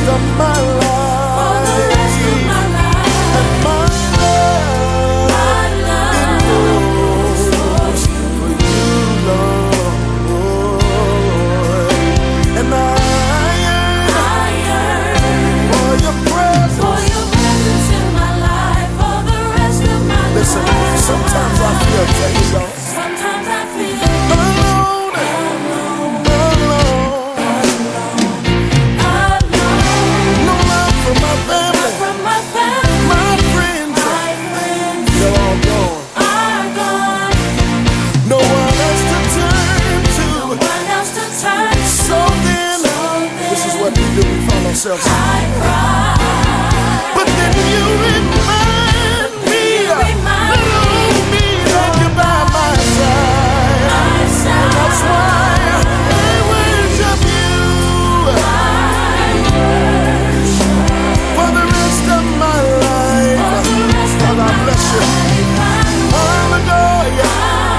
of my life. And my love endures for you, Lord. And I yearn for your presence in my life for the rest of my life. Listen, sometimes I feel, tell you, Lord, Sometimes I feel alone, no love from my family, my friends, they're all gone. No one else to turn to. So then, this is what we do, we find ourselves. But then you remind me that you're by my side. And that's why I worship you for the rest of my life. God, I bless you. I'll adore you.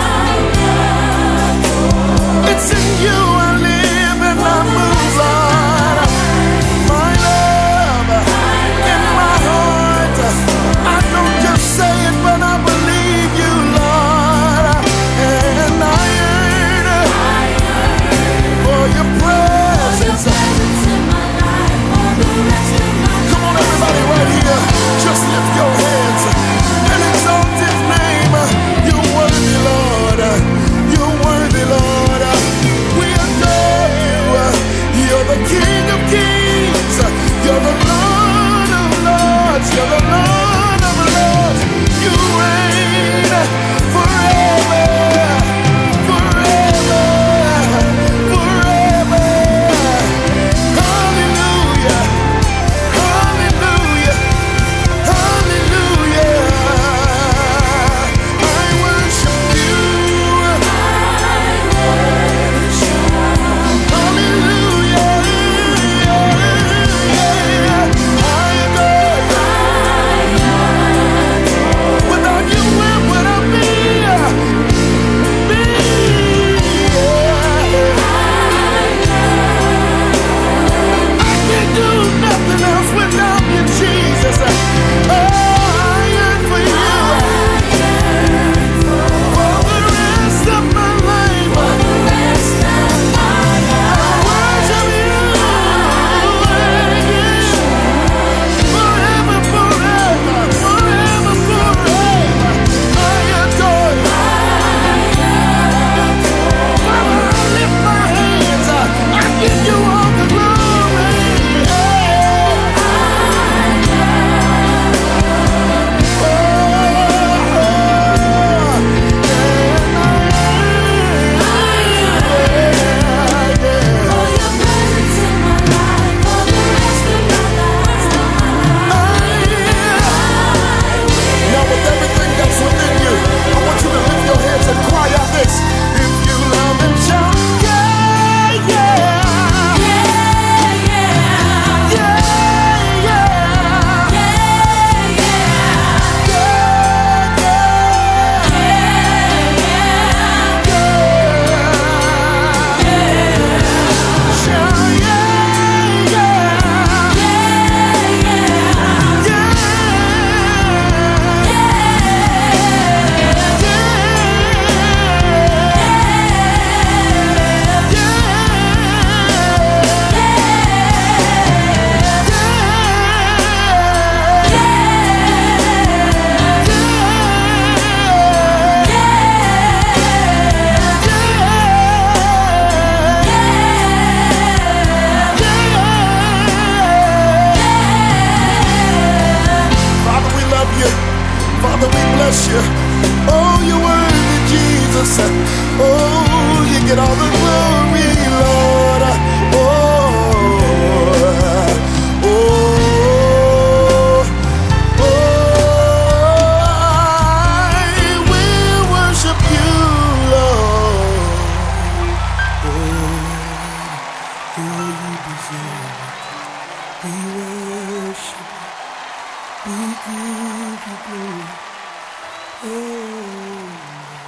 It's in you I live and I move, Lord. My love in my heart. I don't just say it, but I believe you, Lord. And I yearn for your presence. Come on, everybody, right here. Just lift your hands and exalt his name. You're worthy, Lord. You're worthy, Lord. We adore you. You're the King of Kings. You're the Lord of Lords. You're the Lord of Lords. You reign forever, forever, forever. Hallelujah, hallelujah, hallelujah. I worship you. Hallelujah. I adore you. Without you, where would I be? I can't do nothing else without you, Jesus. Oh, I yearn for you for the rest of my life. I worship you forever, forever, forever, forever. I adore you. Father, I lift my hands. I give you all the glory. Now with everything that's within you, I want you to lift your hands and cry out this. If you love him, shout, yeah, yeah, yeah, yeah, Father, we love you. Father, we bless you. Oh, you're worthy, Jesus. Oh, you get all the glory, Lord. Oh, oh, oh, I will worship you, Lord. Oh, you deserve it. We worship. We give you glory. Oh.